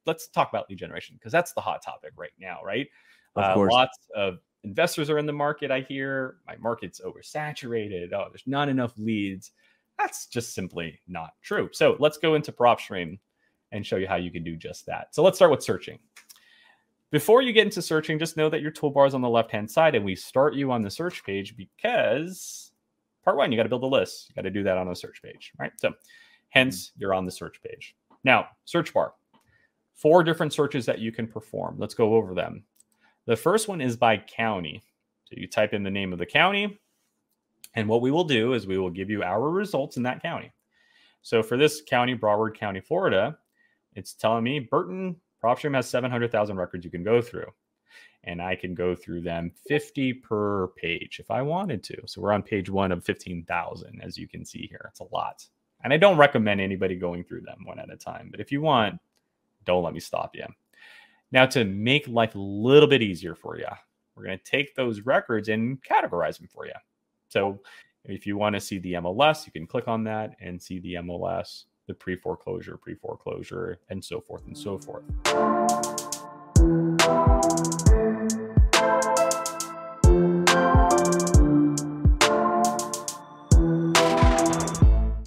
let's talk about lead generation, because that's the hot topic right now, right? Of course. Lots of investors are in the market. I hear my market's oversaturated. Oh, there's not enough leads. That's just simply not true. So let's go into PropStream and show you how you can do just that. So let's start with searching. Before you get into searching, just know that your toolbar is on the left-hand side, and we start you on the search page because part one, you got to build a list. You got to do that on a search page, right? So hence, you're on the search page. Now, search bar. 4 different searches that you can perform. Let's go over them. The first one is by county. So you type in the name of the county, and what we will do is we will give you our results in that county. So for this county, Broward County, Florida, it's telling me Burton PropStream has 700,000 records you can go through. And I can go through them 50 per page if I wanted to. So we're on page 1 of 15,000, as you can see here. It's a lot. And I don't recommend anybody going through them one at a time. But if you want, don't let me stop you. Now, to make life a little bit easier for you, we're going to take those records and categorize them for you. So if you want to see the MLS, you can click on that and see the MLS, the pre-foreclosure, and so forth and so forth.